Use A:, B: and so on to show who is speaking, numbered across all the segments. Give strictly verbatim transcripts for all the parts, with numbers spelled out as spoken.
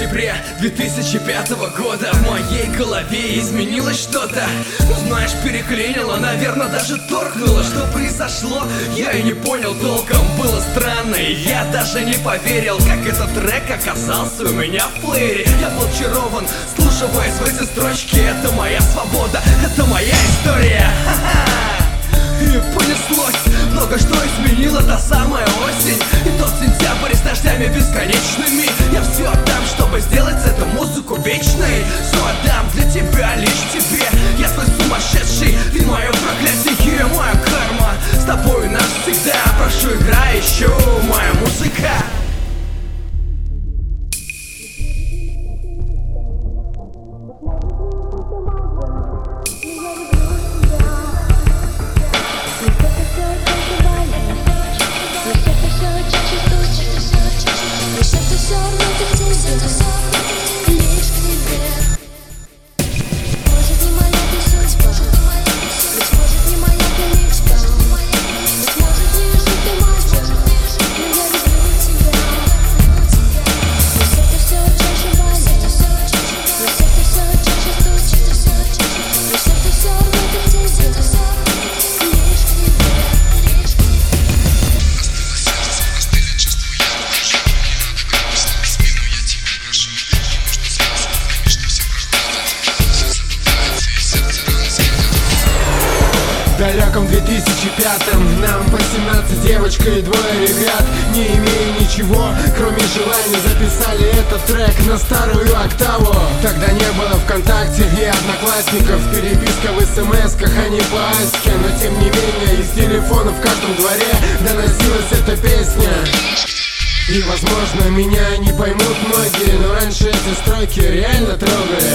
A: октябре две тысячи пятого года в моей голове изменилось что-то. Ну знаешь, переклинило, наверное, даже торкнуло. Что произошло, я и не понял толком. Было странно, и я даже не поверил, как этот трек оказался у меня в плеере. Я был очарован, слушаясь в эти строчки. Это моя свобода, это моя история. И понеслось, много что изменила та самая осень. И тот сентябрь с дождями бесконечными. Я все отдам, чтобы сделать эту музыку вечной. Все отдам для тебя, лишь тебе. Я свой сумасшедший, ты мое проклятие, моя карма. С тобой навсегда, прошу, играй еще, моя музыка.
B: В далеком две тысячи пятом нам по семнадцать, девочка и двое ребят. Не имея ничего, кроме желания, записали этот трек на старую октаву. Тогда не было ВКонтакте и Одноклассников, переписка в смс-ках, а не по аське. Но тем не менее из телефона в каждом дворе доносилась эта песня. И возможно меня не поймут многие, но раньше эти строки реально трогали.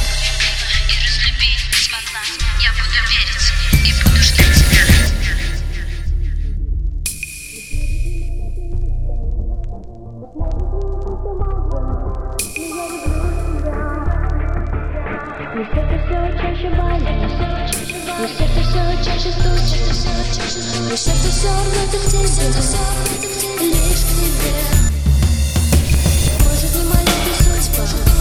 C: Но сердце все чаще болит, но сердце все чаще стучит, но сердце все рвется к тебе, лишь к тебе. Может, не моя ты судьба.